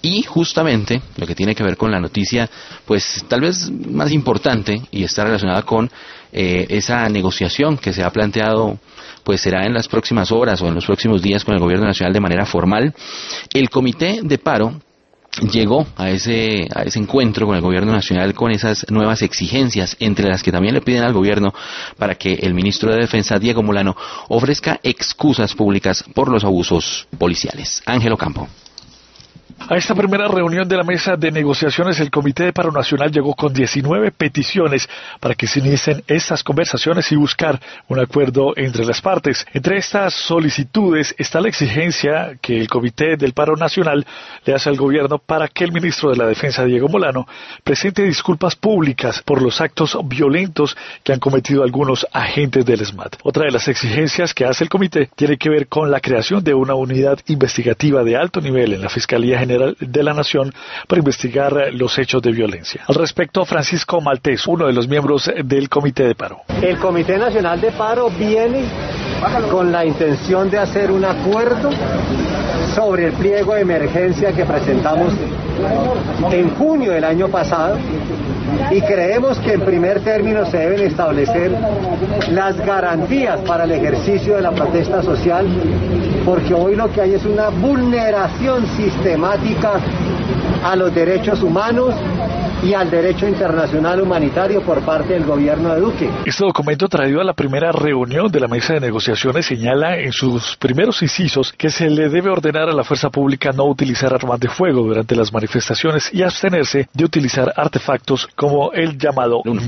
Y justamente lo que tiene que ver con la noticia, pues tal vez más importante, y está relacionada con esa negociación que se ha planteado, pues será en las próximas horas o en los próximos días con el Gobierno Nacional de manera formal. El Comité de Paro llegó a ese encuentro con el Gobierno Nacional con esas nuevas exigencias, entre las que también le piden al Gobierno para que el ministro de Defensa, Diego Molano, ofrezca excusas públicas por los abusos policiales. Ángelo Campo. A esta primera reunión de la mesa de negociaciones, el Comité de Paro Nacional llegó con 19 peticiones para que se inicien estas conversaciones y buscar un acuerdo entre las partes. Entre estas solicitudes está la exigencia que el Comité del Paro Nacional le hace al gobierno para que el ministro de la Defensa, Diego Molano, presente disculpas públicas por los actos violentos que han cometido algunos agentes del SMAT. Otra de las exigencias que hace el comité tiene que ver con la creación de una unidad investigativa de alto nivel en la Fiscalía General de la Nación para investigar los hechos de violencia. Al respecto, Francisco Maltés, uno de los miembros del Comité de Paro. El Comité Nacional de Paro viene con la intención de hacer un acuerdo sobre el pliego de emergencia que presentamos en junio del año pasado, y creemos que en primer término se deben establecer las garantías para el ejercicio de la protesta social, porque hoy lo que hay es una vulneración sistemática a los derechos humanos y al derecho internacional humanitario por parte del gobierno de Duque. Este documento traído a la primera reunión de la mesa de negociaciones señala en sus primeros incisos que se le debe ordenar a la fuerza pública no utilizar armas de fuego durante las manifestaciones y abstenerse de utilizar artefactos como el llamado